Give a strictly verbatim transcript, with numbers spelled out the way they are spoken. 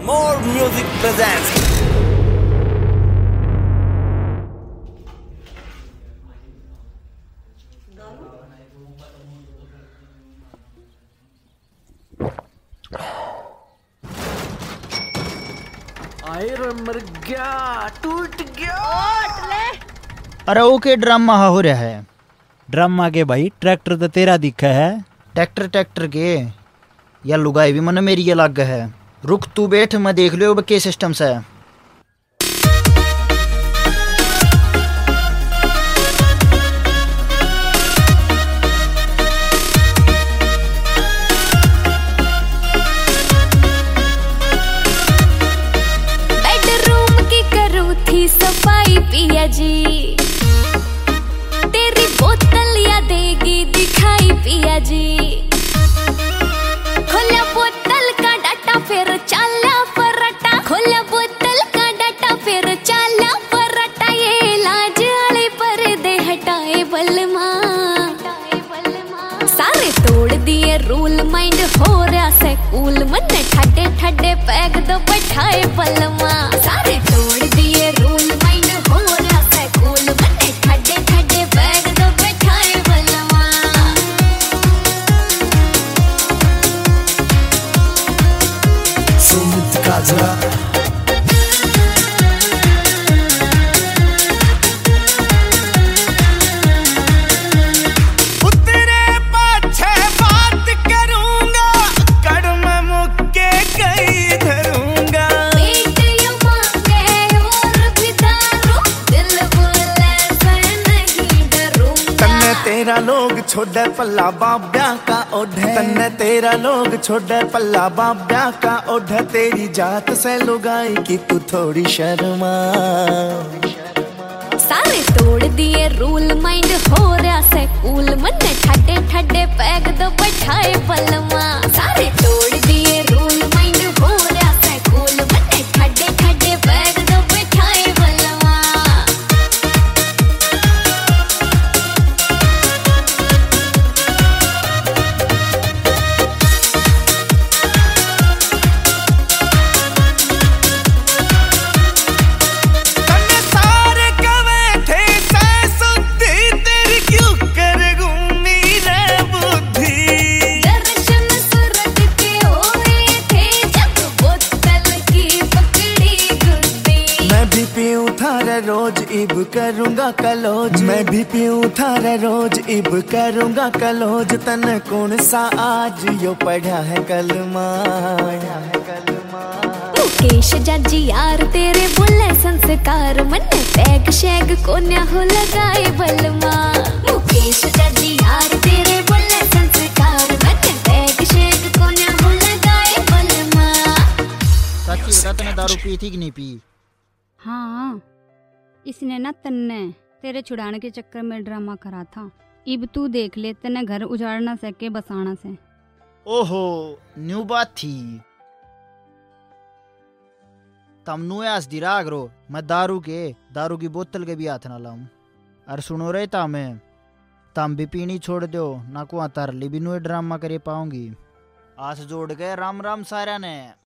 More Music presents. आए रे मर गया, टूट गया। अरे ओके ड्रामा हो रहा है। ड्रामा के भाई ट्रैक्टर तो तेरा दिखा है। ट्रैक्टर ट्रैक्टर के या लुगाई भी मन मेरी अलग है। रुक तू बैठ, मैं देख लियो अब के सिस्टम से। बेडरूम की करूँ थी सफाई पिया जी, तेरी बोतल या देगी दिखाई पिया जी। खोला बोतल का डाटा फिर चाला पराठा, खोला बोतल का डाटा फिर चाला पराठा। ये लाज वाले पर्दे हटाए बलमा, सारे तोड़ दिए रूल, माइंड हो रहा से कूल। मन ठड्डे ठड्डे पैग दो बैठाए बलमा, सारे तोड़ दिए रूल, माइंड हो रहा से कूल। मन ठड्डे ठड्डे पैग दो बैठाए बलमा। सुमित काजरा तेरा लोग छोड़े पल्ला बाब्या का ओढ़े, तन्ने तेरा लोग छोड़े पल्ला बाब्या का ओढ़े। तेरी जात से लुगाई की तू थोड़ी शर्मा, सारे तोड़ दिए रूल, माइंड हो रहा से कूल। मन ठड्डे ठड्डे पैग दो बैठाए बलमा, सारे तोड़ दिए रूल, माइंड हो रहा से कूल। मन ठड्डे ठड्डे पैग दो बैठाए बलमा। रोज इब करूंगा कलोज, मैं भी पीऊं थारा रोज इब करूंगा कलोज। तन कौन सा आज यो पढ़ा है कलमा, मुकेश जजी यार तेरे बोले संस्कार। मन पैग शैग को न्या हो लगाए बलमा, मुकेश जजी यार तेरे बोले संस्कार। मन पैग शैग को न्या हो लगाए बलमा। चाची बता तूने दारू पी थी कि नहीं पी? हाँ, इसने ना तन्ने तेरे छुड़ाने के चक्कर में ड्रामा करा था। इब तू देख ले, तने घर उजाड़ ना सके बसाना से। ओहो न्यू बात थी। तम नु आस दिराग रो, मैं दारू के दारू की बोतल के भी हाथ ना लाऊं। अरे सुनो रे तामे, तम भी पीनी छोड़ दो ना को तरली भी नु ड्रामा करे पाऊंगी। आस जोड़ के राम राम सारा ने।